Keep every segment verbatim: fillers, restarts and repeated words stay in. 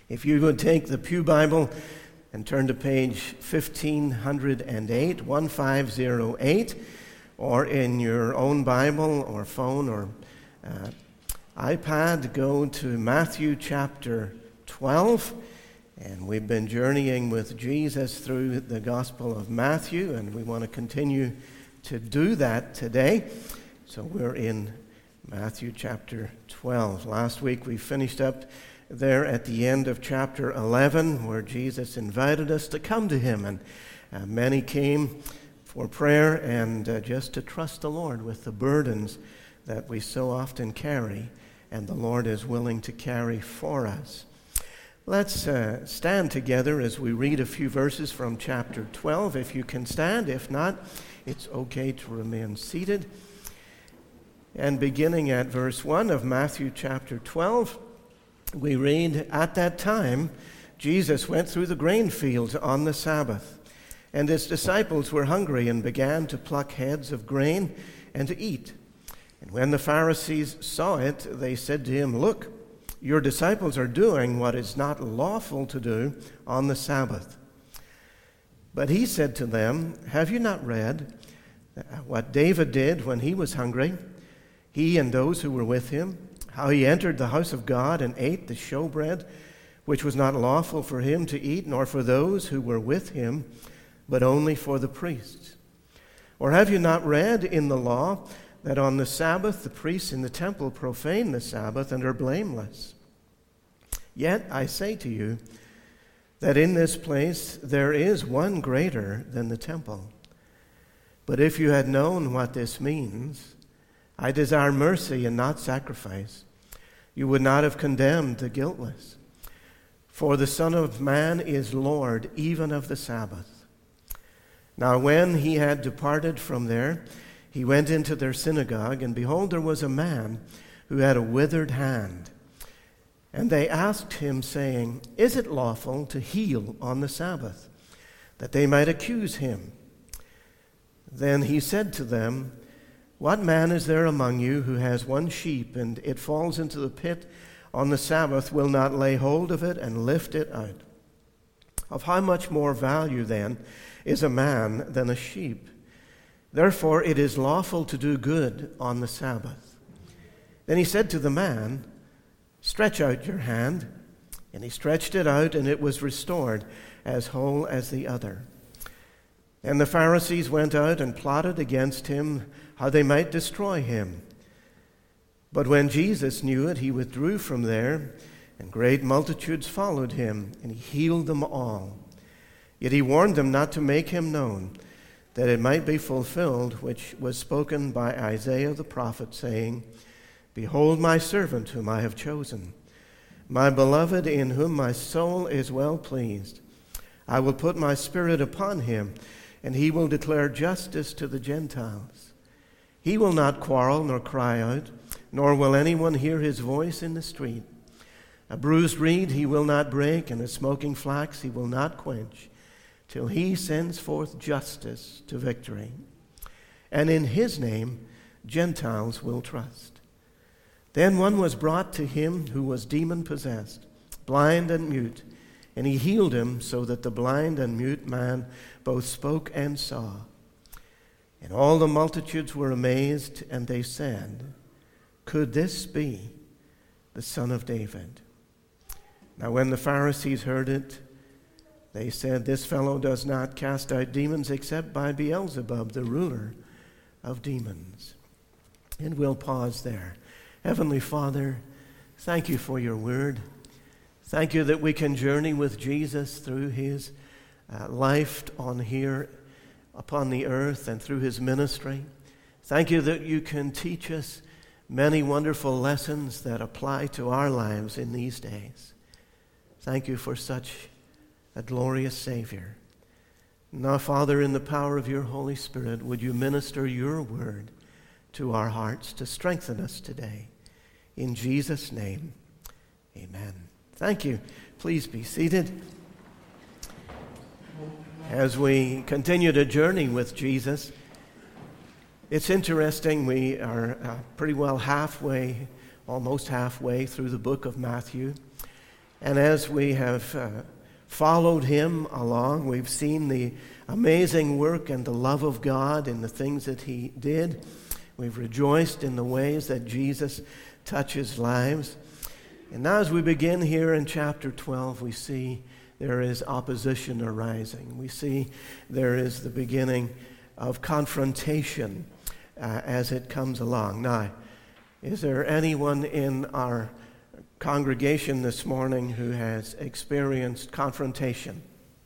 If you would take the Pew Bible and turn to page fifteen oh eight, fifteen oh eight, or in your own Bible or phone or uh, iPad, go to Matthew chapter twelve. And we've been journeying with Jesus through the Gospel of Matthew, and we want to continue to do that today. So we're in Matthew chapter twelve. Last week we finished up there at the end of chapter eleven, where Jesus invited us to come to him, and uh, many came for prayer and uh, just to trust the Lord with the burdens that we so often carry, and the Lord is willing to carry for us. Let's uh, stand together as we read a few verses from chapter twelve. If you can stand, if not, it's okay to remain seated. And beginning at verse one of Matthew chapter twelve, we read, "At that time, Jesus went through the grain fields on the Sabbath, and his disciples were hungry and began to pluck heads of grain and to eat. And when the Pharisees saw it, they said to him, 'Look, your disciples are doing what is not lawful to do on the Sabbath.' But he said to them, 'Have you not read what David did when he was hungry, he and those who were with him, how he entered the house of God and ate the showbread, which was not lawful for him to eat, nor for those who were with him, but only for the priests? Or have you not read in the law that on the Sabbath the priests in the temple profane the Sabbath and are blameless? Yet I say to you that in this place there is one greater than the temple. But if you had known what this means, I desire mercy and not sacrifice, you would not have condemned the guiltless. For the Son of Man is Lord even of the Sabbath.' Now when he had departed from there, he went into their synagogue, and behold, there was a man who had a withered hand. And they asked him, saying, 'Is it lawful to heal on the Sabbath?' That they might accuse him. Then he said to them, 'What man is there among you who has one sheep, and it falls into the pit on the Sabbath, will not lay hold of it and lift it out? Of how much more value, then, is a man than a sheep? Therefore it is lawful to do good on the Sabbath.' Then he said to the man, 'Stretch out your hand.' And he stretched it out, and it was restored as whole as the other. And the Pharisees went out and plotted against him how they might destroy him. But when Jesus knew it, he withdrew from there, and great multitudes followed him, and he healed them all. Yet he warned them not to make him known, that it might be fulfilled which was spoken by Isaiah the prophet, saying, 'Behold my servant whom I have chosen, my beloved in whom my soul is well pleased. I will put my spirit upon him, and he will declare justice to the Gentiles. He will not quarrel nor cry out, nor will anyone hear his voice in the street. A bruised reed he will not break, and a smoking flax he will not quench, till he sends forth justice to victory. And in his name Gentiles will trust.' Then one was brought to him who was demon-possessed, blind and mute, and he healed him, so that the blind and mute man both spoke and saw. And all the multitudes were amazed, and they said, 'Could this be the Son of David?' Now when the Pharisees heard it, they said, 'This fellow does not cast out demons except by Beelzebub, the ruler of demons.'" And we'll pause there. Heavenly Father, thank you for your word. Thank you that we can journey with Jesus through his uh, life on here upon the earth and through his ministry. Thank you that you can teach us many wonderful lessons that apply to our lives in these days. Thank you for such a glorious Savior. Now, Father, in the power of your Holy Spirit, would you minister your word to our hearts to strengthen us today. In Jesus' name, amen. Thank you. Please be seated. As we continue to journey with Jesus, it's interesting, we are uh, pretty well halfway, almost halfway through the book of Matthew. And as we have uh, followed him along, we've seen the amazing work and the love of God in the things that he did. We've rejoiced in the ways that Jesus touches lives. And now as we begin here in chapter twelve, we see there is opposition arising. We see there is the beginning of confrontation uh, as it comes along. Now, is there anyone in our congregation this morning who has experienced confrontation?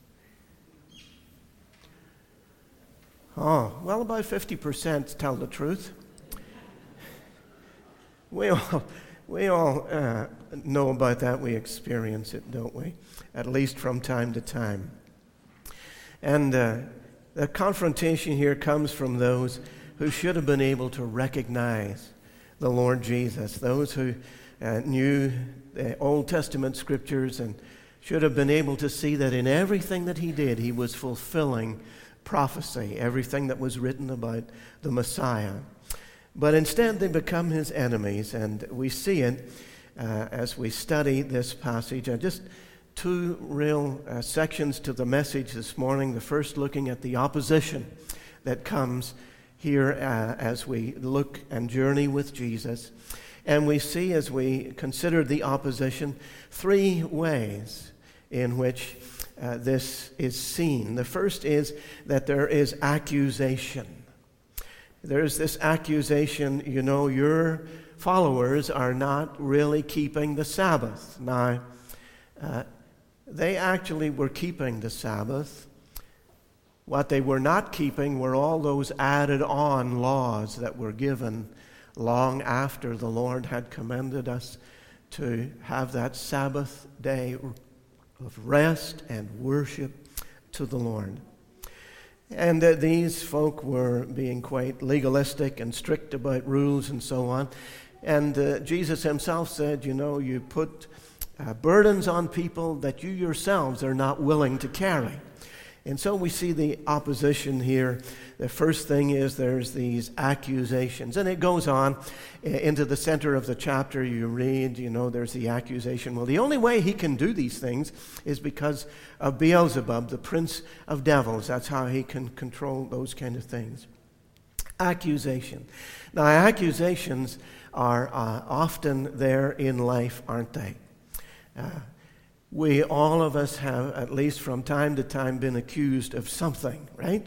Oh, well, about fifty percent tell the truth. We all, we all uh, know about that. We experience it, don't we? At least from time to time. And uh, the confrontation here comes from those who should have been able to recognize the Lord Jesus, those who uh, knew the Old Testament scriptures and should have been able to see that in everything that he did, he was fulfilling prophecy, everything that was written about the Messiah. But instead, they become his enemies, and we see it uh, as we study this passage. And just two real uh, sections to the message this morning. The first, looking at the opposition that comes here uh, as we look and journey with Jesus. And we see, as we consider the opposition, three ways in which uh, this is seen. The first is that there is accusation. There's this accusation, you know, your followers are not really keeping the Sabbath. Now, uh, they actually were keeping the Sabbath. What they were not keeping were all those added on laws that were given long after the Lord had commanded us to have that Sabbath day of rest and worship to the Lord. And uh, these folk were being quite legalistic and strict about rules and so on. And uh, Jesus himself said, you know, you put uh, burdens on people that you yourselves are not willing to carry. And so we see the opposition here. The first thing is there's these accusations. And it goes on into the center of the chapter. You read, you know, there's the accusation. Well, the only way he can do these things is because of Beelzebub, the prince of devils. That's how he can control those kind of things. Accusation. Now, accusations are uh, often there in life, aren't they? Uh, We, all of us have, at least from time to time, been accused of something, right?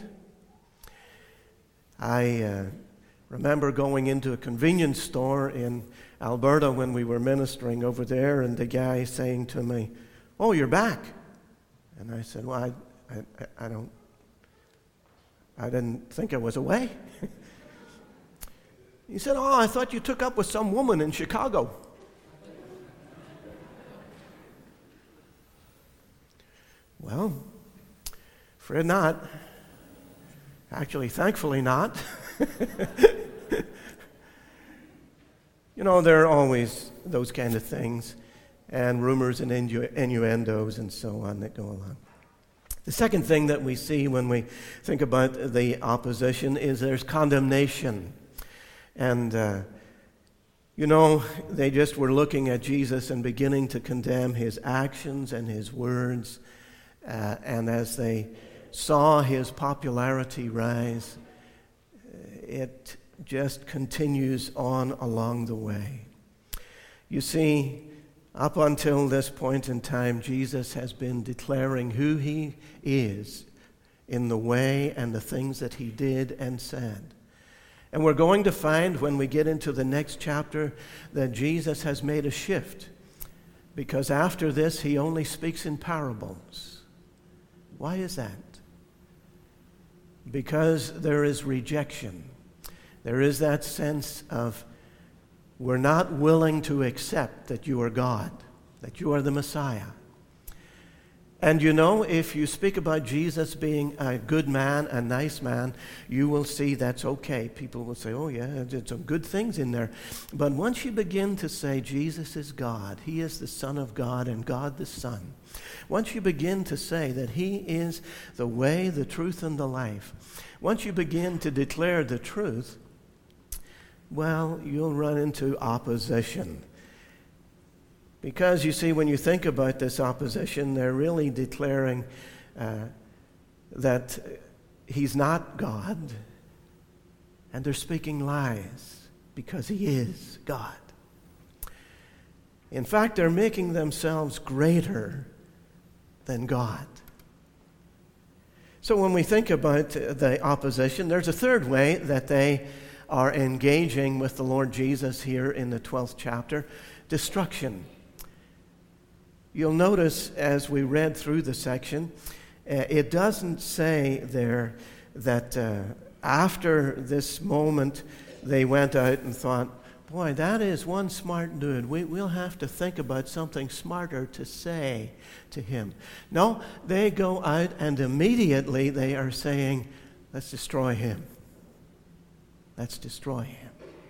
I uh, remember going into a convenience store in Alberta when we were ministering over there, and the guy saying to me, "Oh, you're back." And I said, "Well, I, I, I don't, I didn't think I was away." He said, "Oh, I thought you took up with some woman in Chicago." Well, afraid not. Actually, thankfully not. You know, there are always those kind of things, and rumors and innu- innuendos and so on that go along. The second thing that we see when we think about the opposition is there's condemnation. And, uh, you know, they just were looking at Jesus and beginning to condemn his actions and his words. Uh, and as they saw his popularity rise, it just continues on along the way. You see, up until this point in time, Jesus has been declaring who he is in the way and the things that he did and said. And we're going to find when we get into the next chapter that Jesus has made a shift, because after this he only speaks in parables. Why is that? Because there is rejection. There is that sense of we're not willing to accept that you are God, that you are the Messiah. And you know, if you speak about Jesus being a good man, a nice man, you will see that's okay. People will say, oh yeah, there's some good things in there. But once you begin to say Jesus is God, he is the Son of God and God the Son, once you begin to say that he is the way, the truth, and the life, once you begin to declare the truth, well, you'll run into opposition. Because, you see, when you think about this opposition, they're really declaring uh, that he's not God, and they're speaking lies because he is God. In fact, they're making themselves greater than God. So when we think about the opposition, there's a third way that they are engaging with the Lord Jesus here in the twelfth chapter: destruction. You'll notice as we read through the section, uh, it doesn't say there that uh, after this moment they went out and thought, boy, that is one smart dude. We, we'll have to think about something smarter to say to him. No, they go out and immediately they are saying, let's destroy him. Let's destroy him.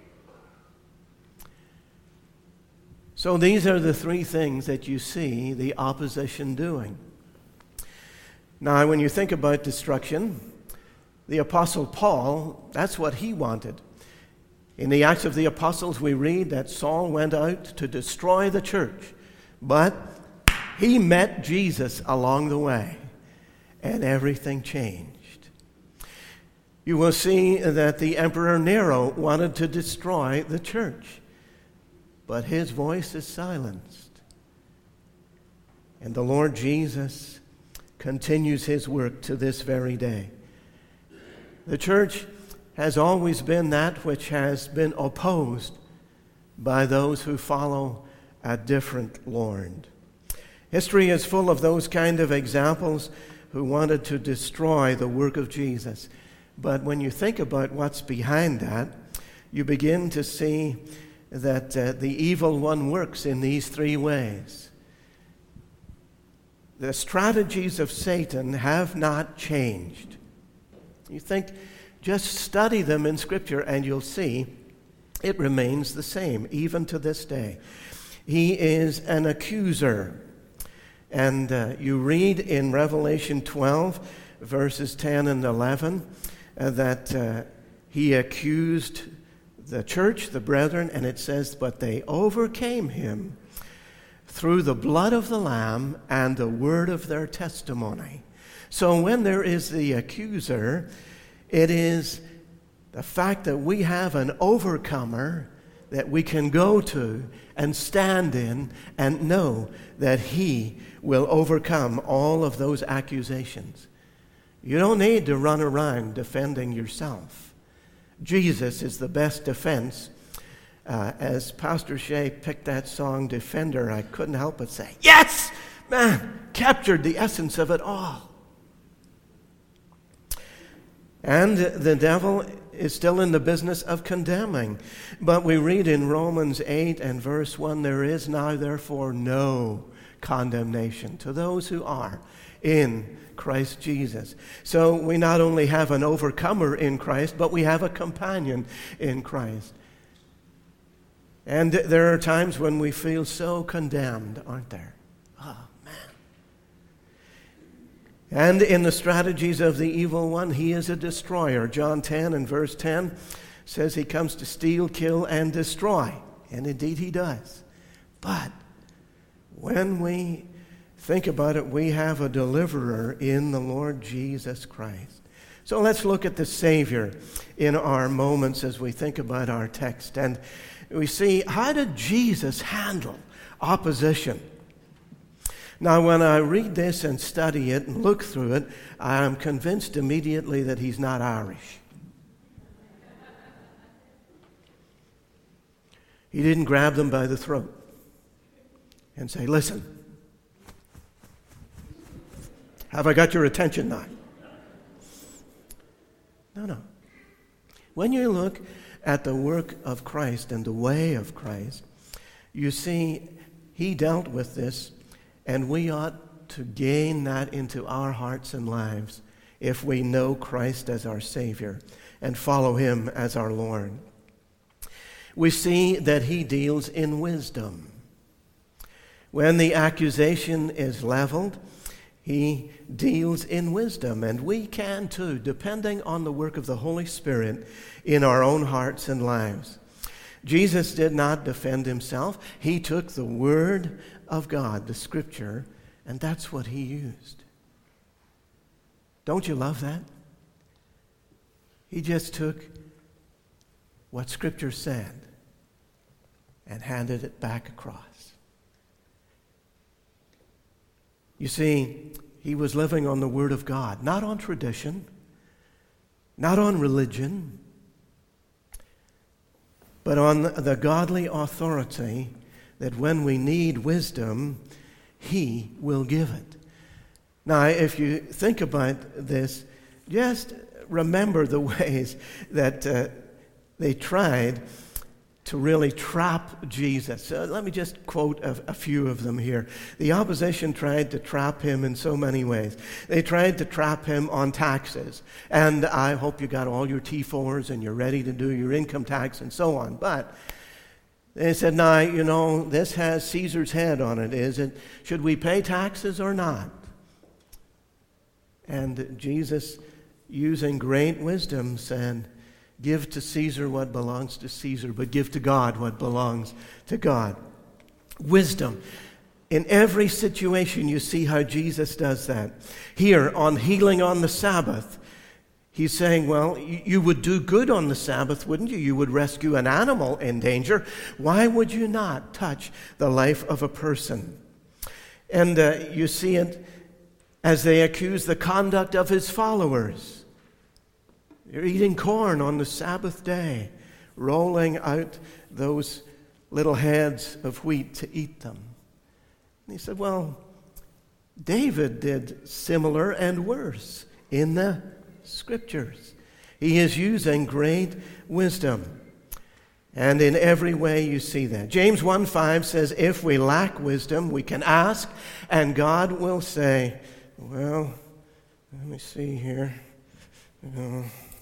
So these are the three things that you see the opposition doing. Now, when you think about destruction, the Apostle Paul, that's what he wanted. In the Acts of the Apostles, we read that Saul went out to destroy the church, but he met Jesus along the way, and everything changed. You will see that the Emperor Nero wanted to destroy the church, but his voice is silenced. And the Lord Jesus continues his work to this very day. The church has always been that which has been opposed by those who follow a different Lord. History is full of those kind of examples who wanted to destroy the work of Jesus. But when you think about what's behind that, you begin to see that uh, the evil one works in these three ways. The strategies of Satan have not changed. You think, just study them in Scripture and you'll see it remains the same, even to this day. He is an accuser. And uh, you read in Revelation twelve, verses ten and eleven, uh, that uh, he accused the church, the brethren, and it says, but they overcame him through the blood of the Lamb and the word of their testimony. So when there is the accuser, it is the fact that we have an overcomer that we can go to and stand in and know that he will overcome all of those accusations. You don't need to run around defending yourself. Jesus is the best defense. Uh, as Pastor Shea picked that song, Defender, I couldn't help but say, yes! Man, captured the essence of it all. And the devil is still in the business of condemning. But we read in Romans eight and verse one, there is now therefore no condemnation to those who are in Christ Jesus. So we not only have an overcomer in Christ, but we have a companion in Christ. And there are times when we feel so condemned, aren't there? Oh, man. And in the strategies of the evil one, he is a destroyer. John ten and verse ten says he comes to steal, kill, and destroy. And indeed he does. But when we think about it, we have a deliverer in the Lord Jesus Christ. So let's look at the Savior in our moments as we think about our text. And we see, how did Jesus handle opposition? Now, when I read this and study it and look through it, I am convinced immediately that he's not Irish. He didn't grab them by the throat and say, listen, have I got your attention now? No, no. When you look at the work of Christ and the way of Christ, you see he dealt with this, and we ought to gain that into our hearts and lives if we know Christ as our Savior and follow him as our Lord. We see that he deals in wisdom. When the accusation is leveled, he deals in wisdom, and we can too, depending on the work of the Holy Spirit in our own hearts and lives. Jesus did not defend himself. He took the Word of God, the Scripture, and that's what he used. Don't you love that? He just took what Scripture said and handed it back across. You see, he was living on the Word of God, not on tradition, not on religion, but on the godly authority that when we need wisdom, he will give it. Now, if you think about this, just remember the ways that uh, they tried to really trap Jesus. Uh, let me just quote a, a few of them here. The opposition tried to trap him in so many ways. They tried to trap him on taxes. And I hope you got all your T fours and you're ready to do your income tax and so on. But they said, now, you know, this has Caesar's head on it. Is it, should we pay taxes or not? And Jesus, using great wisdom, said, give to Caesar what belongs to Caesar, but give to God what belongs to God. Wisdom. In every situation, you see how Jesus does that. Here, on healing on the Sabbath, he's saying, well, you would do good on the Sabbath, wouldn't you? You would rescue an animal in danger. Why would you not touch the life of a person? And uh, you see it as they accuse the conduct of his followers. They're eating corn on the Sabbath day, rolling out those little heads of wheat to eat them. And he said, well, David did similar and worse in the Scriptures. He is using great wisdom. And in every way you see that. James one five says, if we lack wisdom, we can ask, and God will say, well, let me see here. Uh,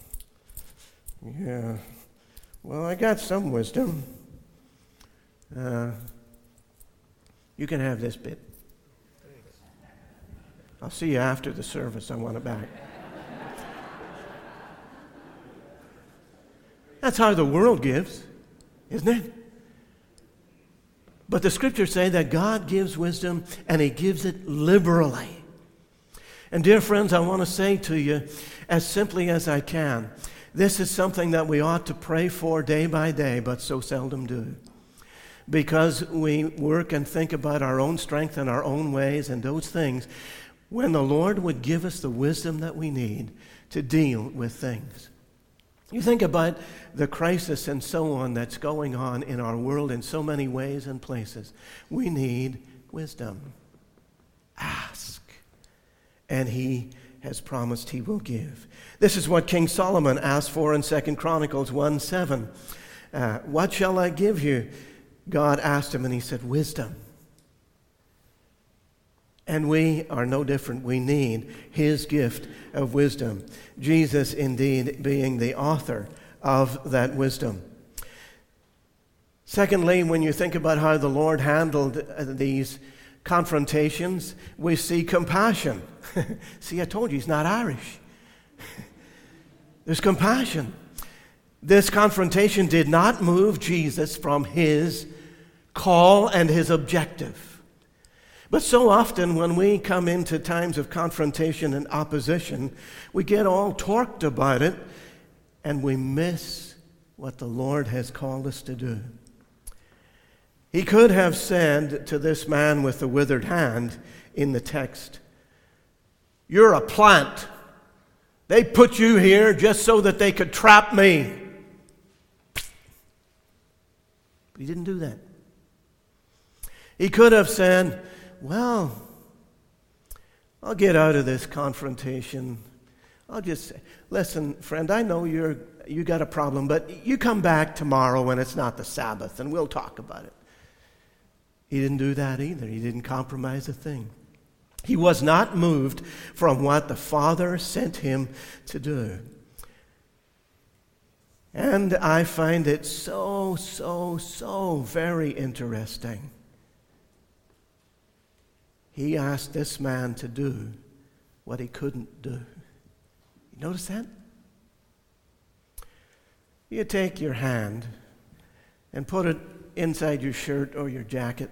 yeah, well, I got some wisdom. Uh, you can have this bit. I'll see you after the service. I want it back. That's how the world gives, isn't it? But the Scriptures say that God gives wisdom and he gives it liberally. And dear friends, I want to say to you, as simply as I can, this is something that we ought to pray for day by day, but so seldom do. Because we work and think about our own strength and our own ways and those things, when the Lord would give us the wisdom that we need to deal with things. You think about the crisis and so on that's going on in our world in so many ways and places. We need wisdom. Ask. And he has promised he will give. This is what King Solomon asked for in Second Chronicles one seven. Uh, what shall I give you? God asked him, and he said, wisdom. And we are no different. We need his gift of wisdom. Jesus, indeed, being the author of that wisdom. Secondly, when you think about how the Lord handled these confrontations, we see compassion. See, I told you, he's not Irish. There's compassion. This confrontation did not move Jesus from his call and his objective. But so often when we come into times of confrontation and opposition, we get all torqued about it and we miss what the Lord has called us to do. He could have said to this man with the withered hand in the text, you're a plant. They put you here just so that they could trap me. But he didn't do that. He could have said, well, I'll get out of this confrontation. I'll just say, listen, friend, I know you're you got a problem, but you come back tomorrow when it's not the Sabbath and we'll talk about it. He didn't do that either. He didn't compromise a thing. He was not moved from what the Father sent him to do. And I find it so, so, so very interesting. He asked this man to do what he couldn't do. You notice that? You take your hand and put it inside your shirt or your jacket.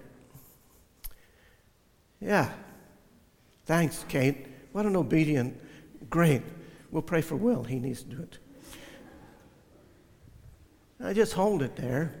Yeah. Thanks, Kate. What an obedient. Great. We'll pray for Will. He needs to do it. I just hold it there.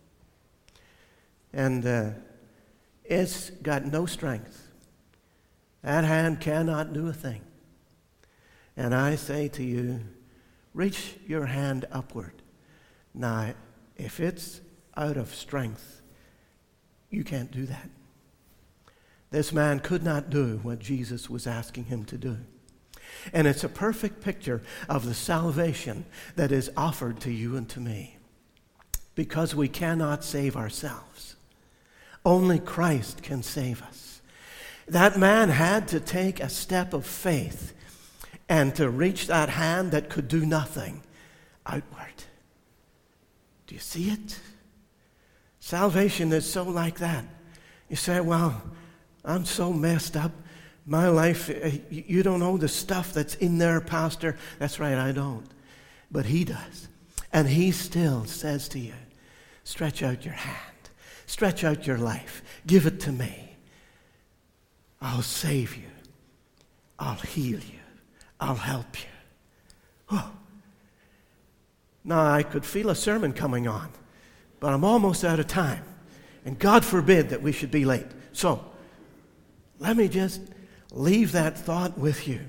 And uh, it's got no strength. That hand cannot do a thing. And I say to you, reach your hand upward. Now, if it's out of strength, you can't do that. This man could not do what Jesus was asking him to do. And it's a perfect picture of the salvation that is offered to you and to me. Because we cannot save ourselves. Only Christ can save us. That man had to take a step of faith and to reach that hand that could do nothing outward. Do you see it? Salvation is so like that. You say, well, I'm so messed up. My life, you don't know the stuff that's in there, Pastor. That's right, I don't. But he does. And he still says to you, stretch out your hand. Stretch out your life. Give it to me. I'll save you. I'll heal you. I'll help you. Oh. Now, I could feel a sermon coming on, but I'm almost out of time. And God forbid that we should be late. So, let me just leave that thought with you.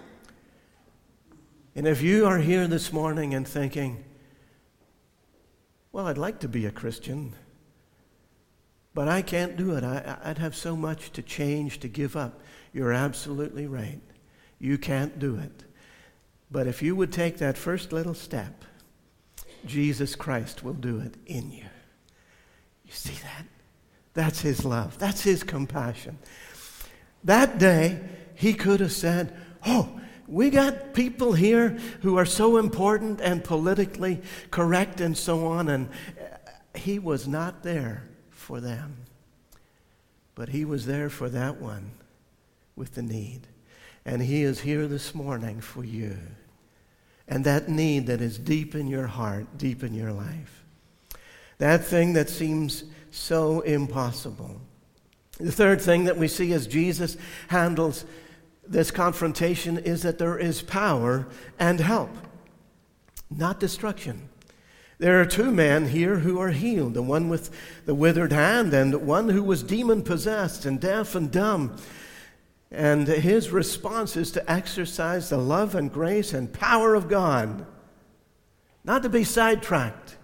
And if you are here this morning and thinking, well, I'd like to be a Christian, but I can't do it. I, I'd have so much to change, to give up. You're absolutely right. You can't do it. But if you would take that first little step, Jesus Christ will do it in you. You see that? That's his love. That's his compassion. That day, he could have said, oh, we got people here who are so important and politically correct and so on, and he was not there for them. But he was there for that one with the need. And he is here this morning for you. And that need that is deep in your heart, deep in your life. That thing that seems so impossible. The third thing that we see as Jesus handles this confrontation is that there is power and help, not destruction. There are two men here who are healed, the one with the withered hand and one who was demon-possessed and deaf and dumb. And his response is to exercise the love and grace and power of God, not to be sidetracked.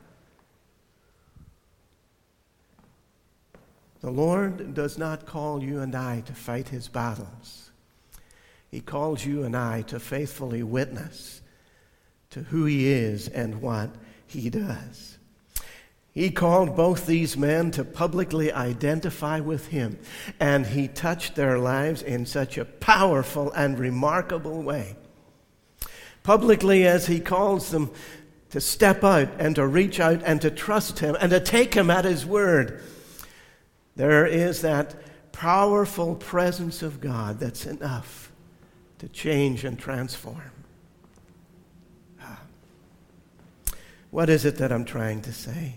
The Lord does not call you and I to fight his battles. He calls you and I to faithfully witness to who he is and what he does. He called both these men to publicly identify with him, and he touched their lives in such a powerful and remarkable way. Publicly, as he calls them to step out and to reach out and to trust him and to take him at his word, there is that powerful presence of God that's enough to change and transform. What is it that I'm trying to say?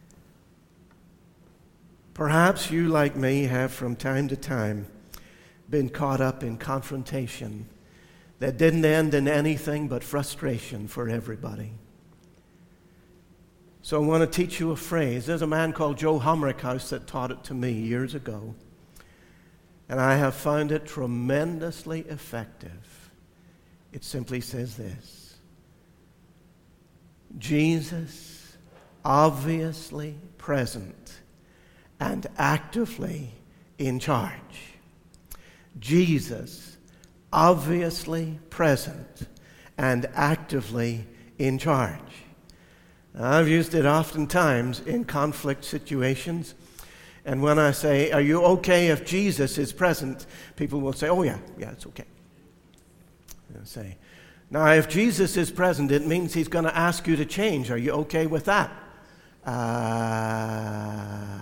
Perhaps you, like me, have from time to time been caught up in confrontation that didn't end in anything but frustration for everybody. So I want to teach you a phrase. There's a man called Joe Humrickhouse that taught it to me years ago. And I have found it tremendously effective. It simply says this: Jesus, obviously present and actively in charge. Jesus, obviously present and actively in charge. I've used it oftentimes in conflict situations. And when I say, are you okay if Jesus is present? People will say, oh yeah, yeah, it's okay. And I say, now if Jesus is present, it means he's going to ask you to change. Are you okay with that? Uh,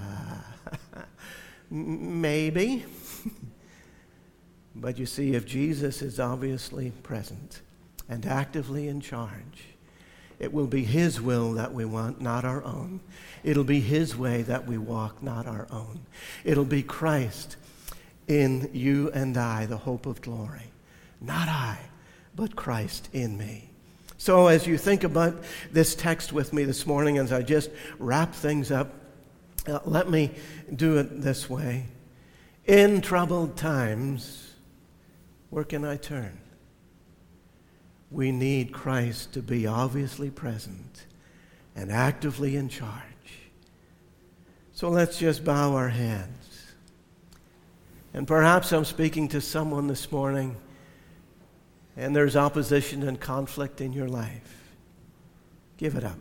maybe. But you see, if Jesus is obviously present and actively in charge, It will be His will that we want, not our own. It'll be His way that we walk, not our own. It'll be Christ in you and I, the hope of glory. Not I, but Christ in me. So as you think about this text with me this morning, as I just wrap things up, uh, let me do it this way. In troubled times, where can I turn? We need Christ to be obviously present and actively in charge. So let's just bow our heads. And perhaps I'm speaking to someone this morning, and there's opposition and conflict in your life. Give it up.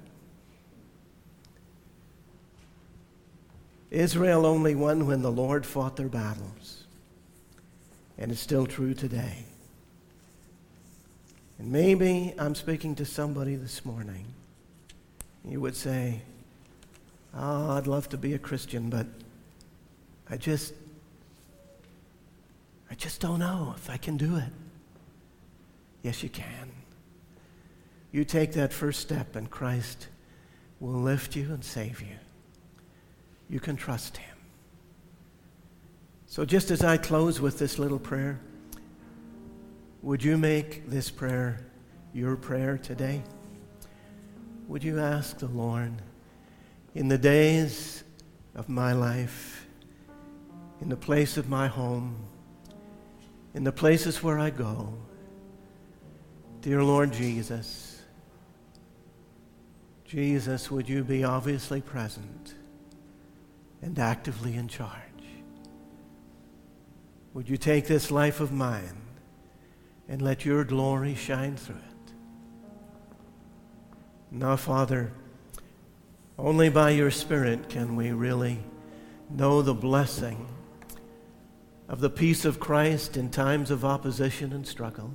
Israel only won when the Lord fought their battles. And it's still true today. And maybe I'm speaking to somebody this morning. You would say, oh, I'd love to be a Christian, but I just, I just don't know if I can do it. Yes, you can. You take that first step and Christ will lift you and save you. You can trust Him. So just as I close with this little prayer, would you make this prayer your prayer today? Would you ask the Lord, in the days of my life, in the place of my home, in the places where I go, dear Lord Jesus, Jesus, would you be obviously present and actively in charge? Would you take this life of mine and let your glory shine through it? Now, Father, only by your Spirit can we really know the blessing of the peace of Christ in times of opposition and struggle.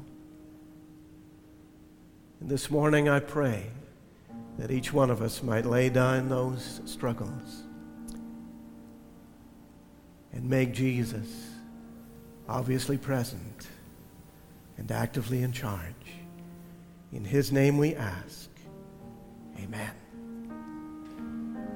And this morning I pray that each one of us might lay down those struggles and make Jesus obviously present and actively in charge. In His name we ask. Amen.